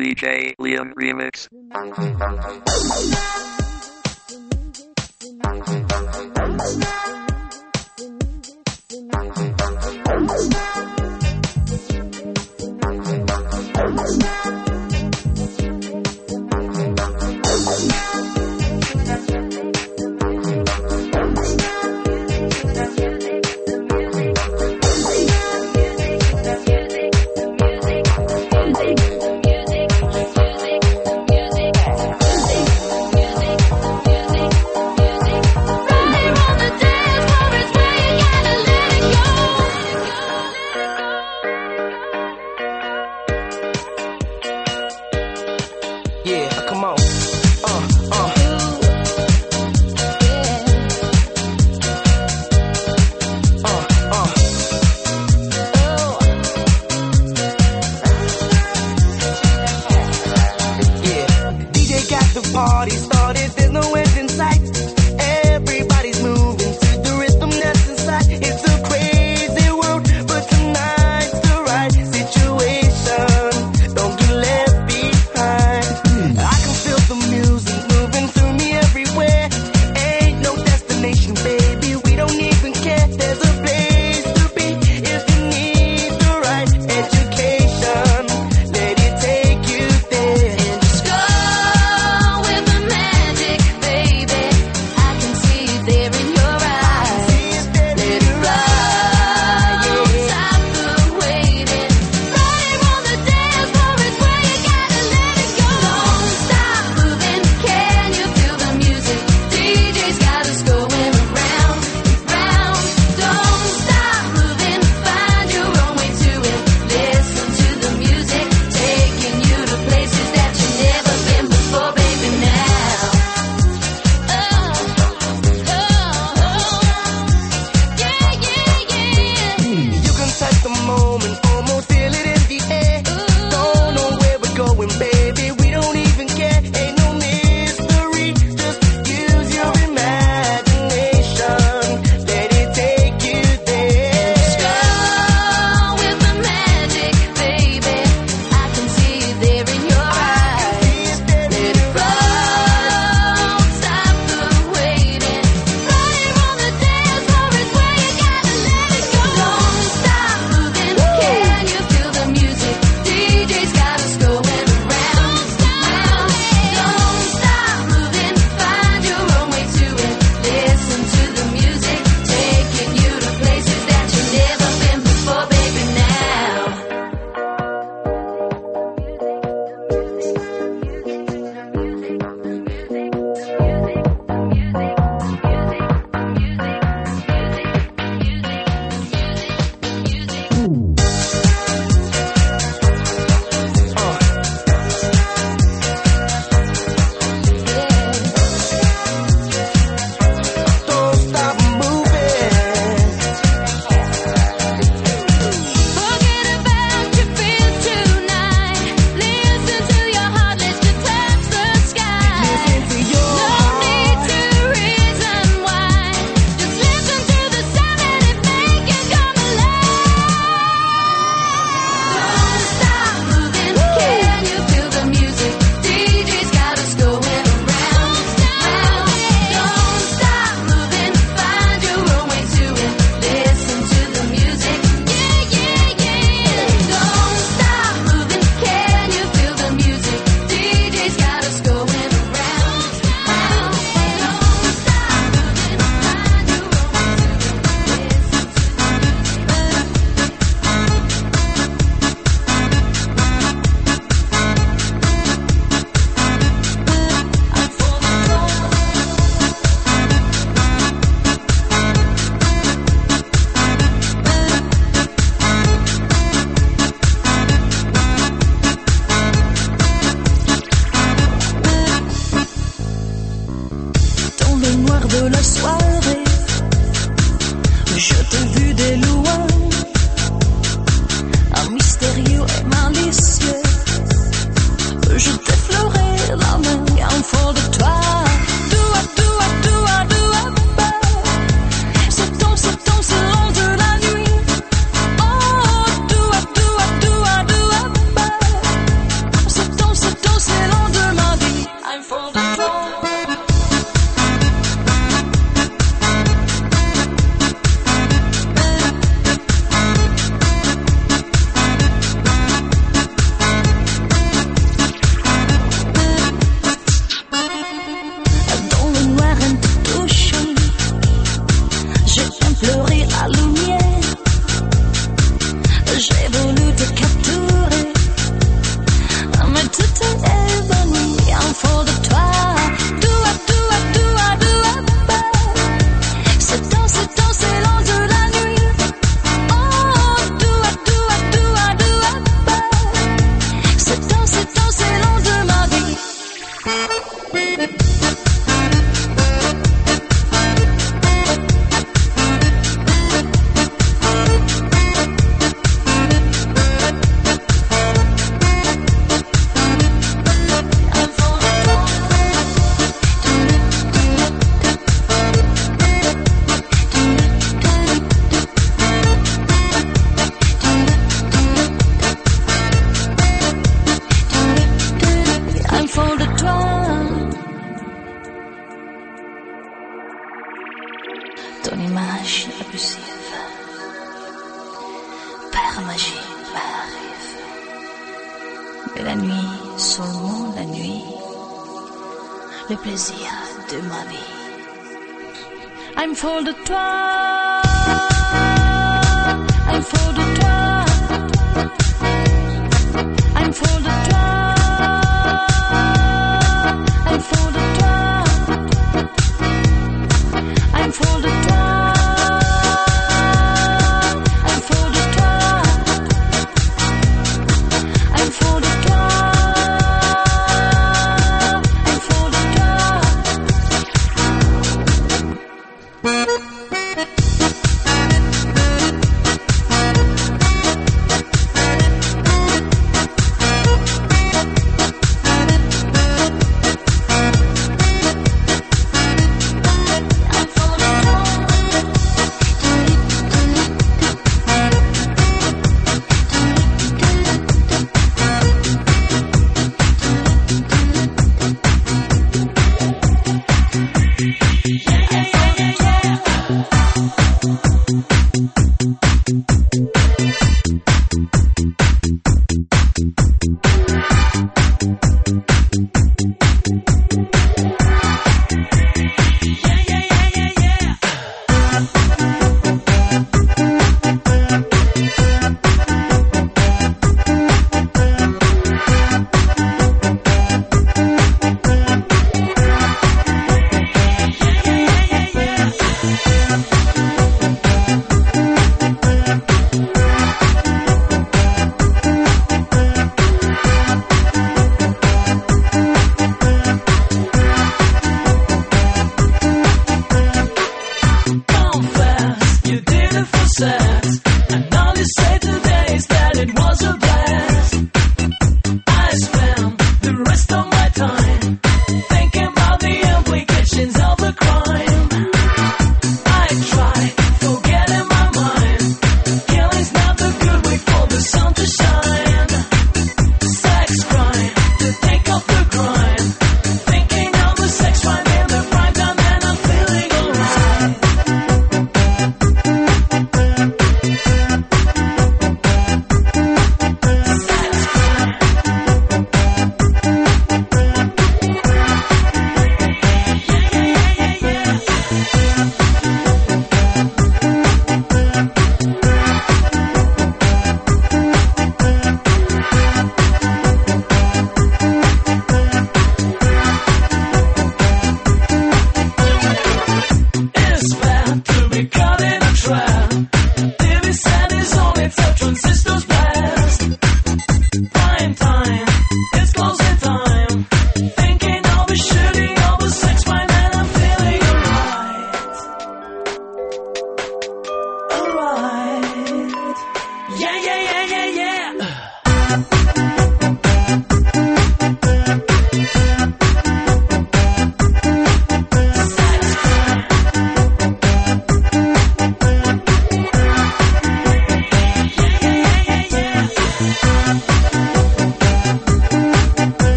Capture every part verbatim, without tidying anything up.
D J Liam Remix. Party started, there's no end in sight. Everybody's moving to the rhythm that's inside. It's a crazy world, but tonight's the right situation. Don't get left behind. I can feel the music moving through me everywhere. Ain't no destination, baby, we don't even care. There's a place to be if you need the right education. Let it take you there. And just go with the man.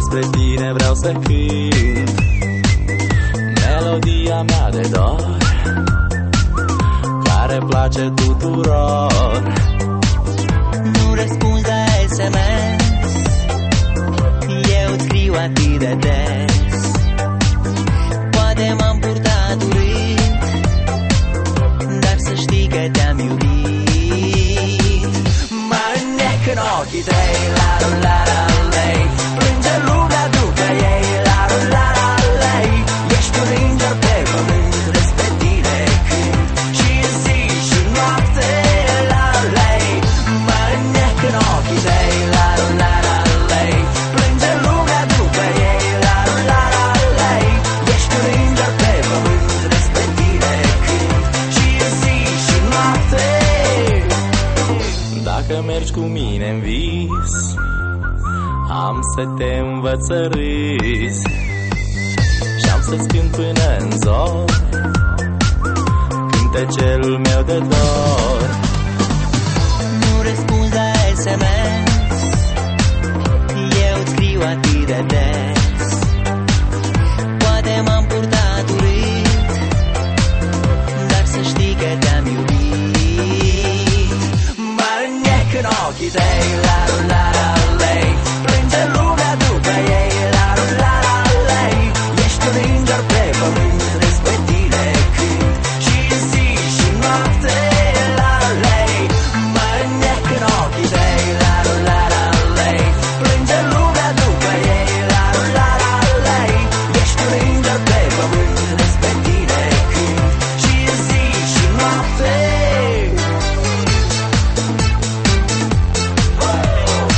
despre tine vreau să cânt melodia mea de dor, care place tuturor. Nu răspunzi la S M S, eu îți scriu atât de des. Poate m-am purtat urât, dar să știi că te-am iubit. Mă înnec în ochii tăi, la la la lei, plânge lumea după ei, la la la lei. Ești un înger pe pământ, despre tine cânt și zi și noapte, la lei. Mă înnec în ochii tăi, la la la lei, plânge lumea după ei, la la la lei. Ești un înger pe pământ, despre tine cânt și zi și noapte. Dacă mergi cu mine în vis, am să te învăț să râzi și-am să-ți cânt până în zor cântecelul meu de dor. Nu răspunzi la S M S, eu îți scriu atât de des. Poate m-am purtat urât, dar să știi că te-am iubit. Mă înnec în ochii tăi, la la la lei, plânge lumea după ei, la la la lei. Ești un înger pe pământ, despre tine cânt și zi și noapte, la lei. Mă înnec în ochii tăi, la la la lei, plânge lumea după ei, la la la lei. Ești un înger pe pământ, despre tine cânt și zi și noapte.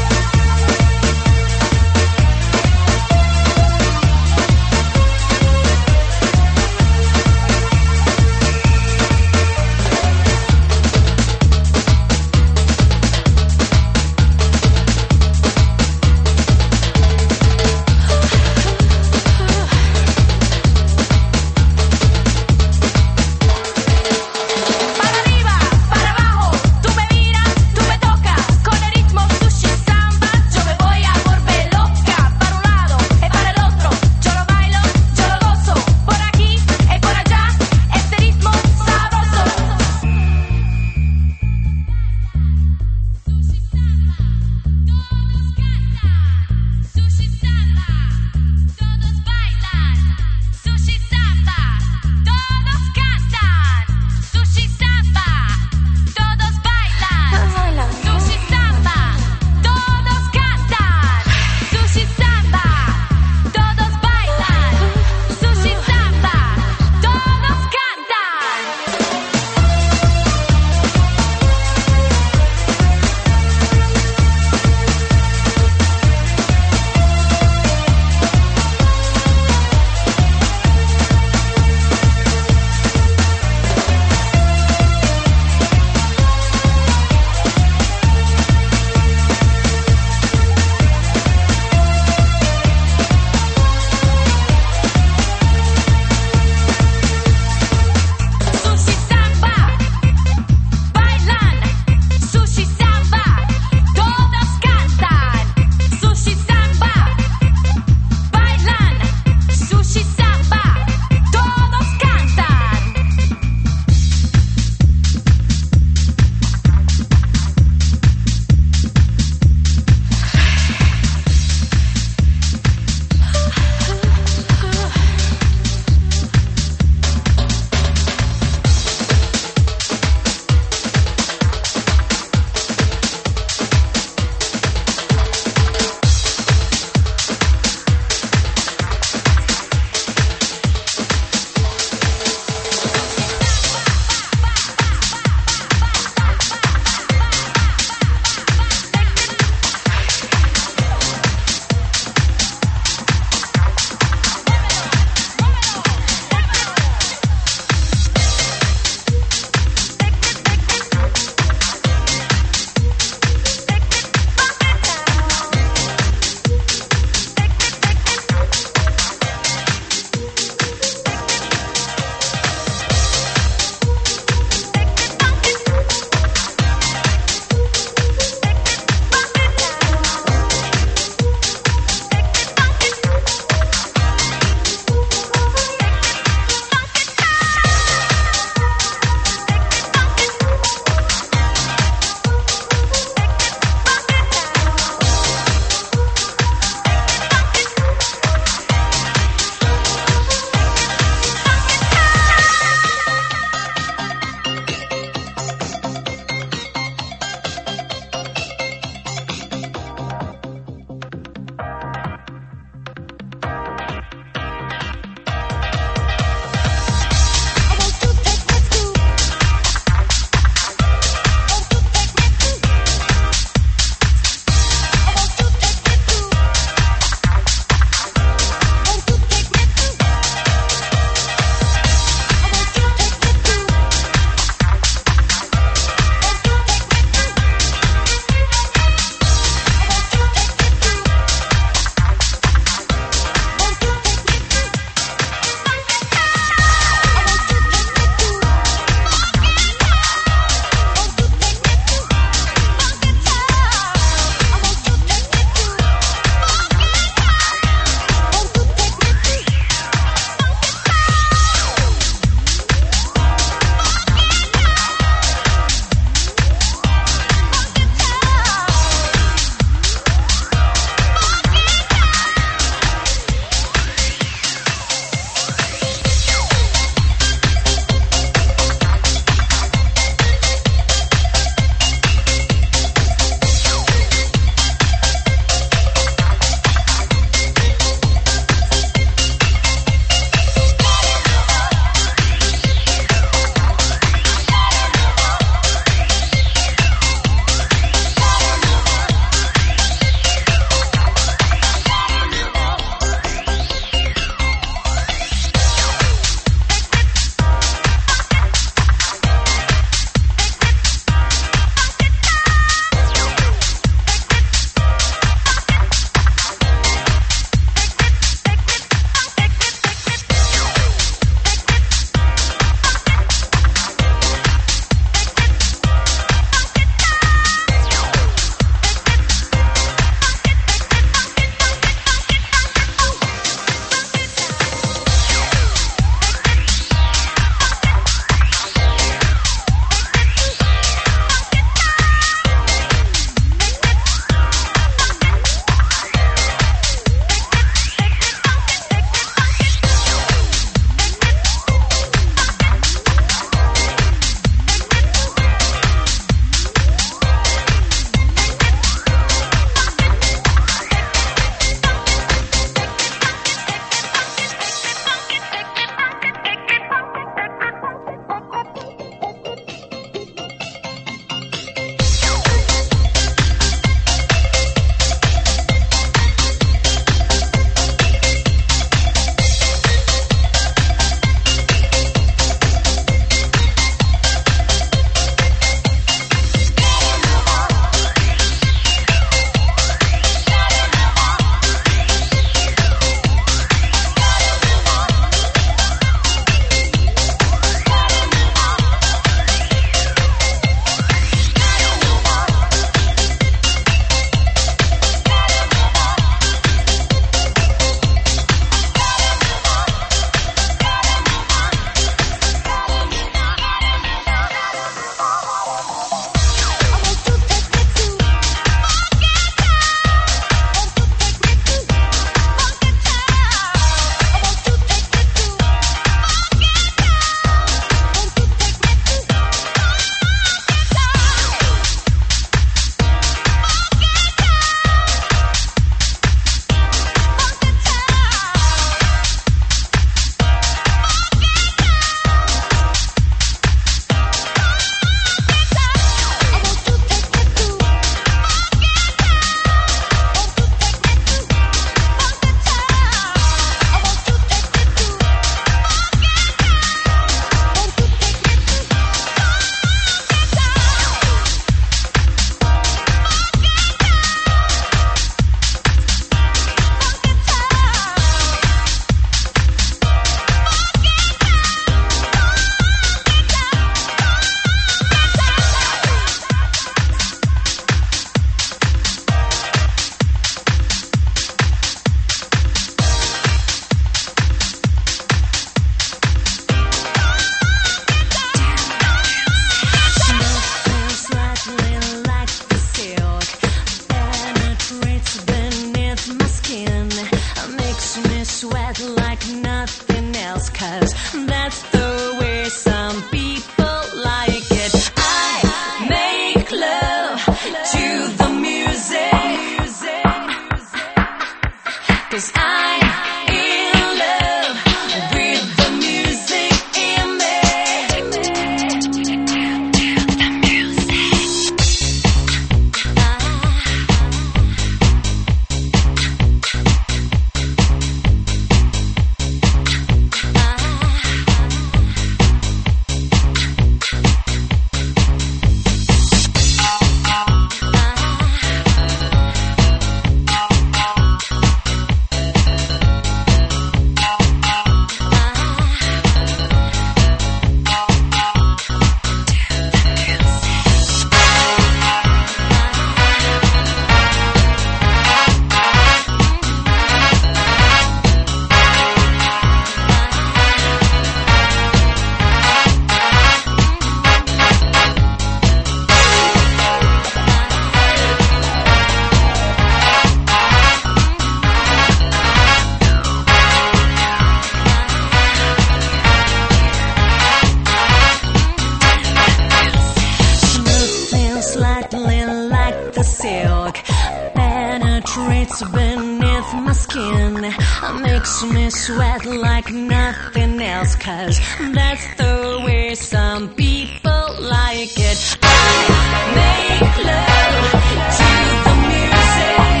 penetrates beneath my skin, makes me sweat like nothing else, 'cause that's the way some people like it. I make love to the music,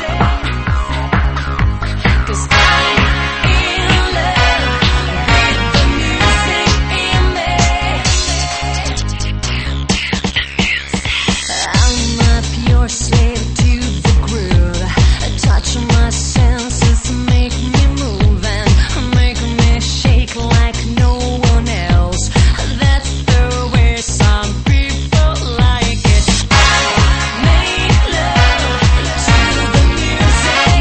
'cause I'm in love with the music in me. I'm a pure slave to the groove, touch my senses, make me move and make me shake like no one else. That's the way some people like it. I make love to the music,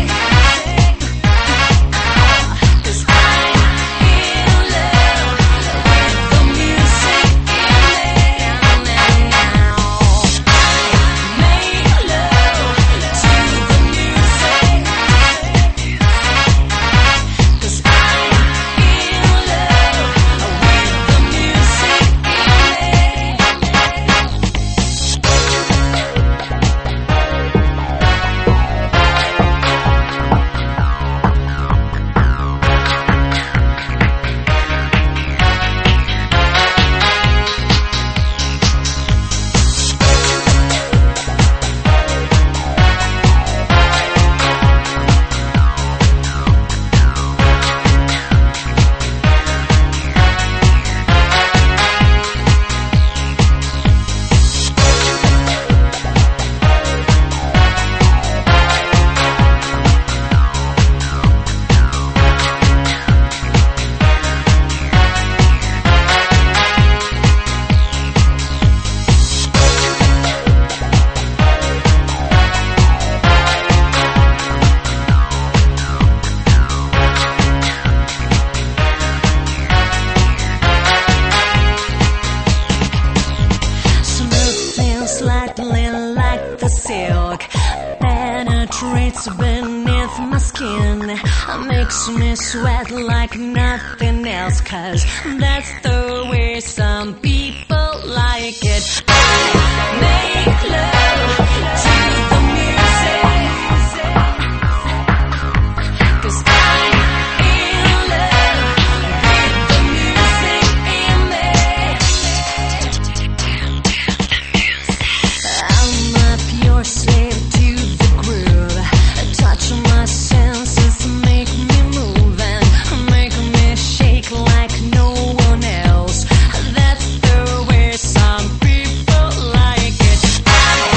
'cause I'm in love with the music in me. I make love to the music, 'cause I'm in love with the music in smooth slightly like the silk, penetrates beneath my skin, makes me sweat like nothing else, 'cause that's the way some people like it. I make love to the music, 'cause I'm in love with the music in me. I'm a pure slave to the groove, touch my senses, make me move and make me shake like no one else. That's the way some people like it. I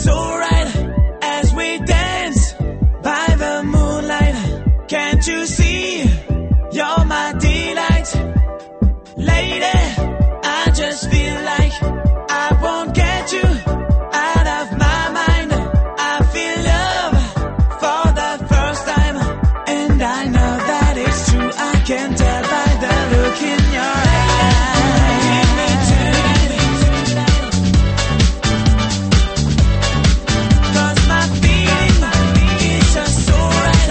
so right as we dance by the moonlight. Can't you see you're my delight? Lady, I just feel like I won't get you out of my mind. I feel love for the first time, and I know that it's true. I can tell by the look in your eyes. Give me tonight, 'cause my feeling is just so right.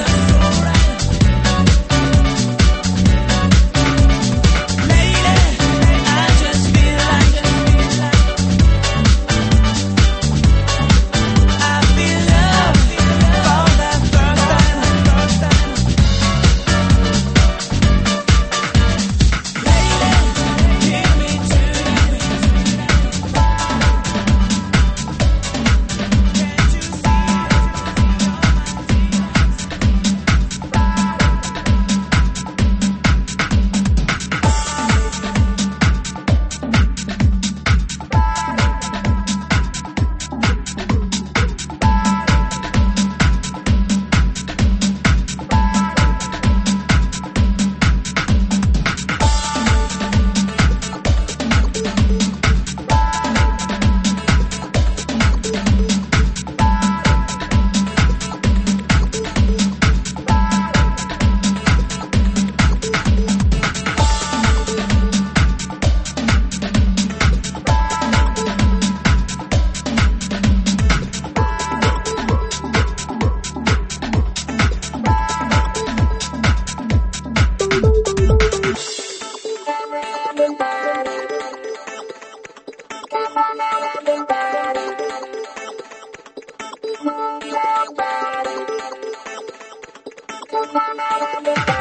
Lady, I just feel like I feel love for the first time. Lady, give me tonight. Can't you see Bye.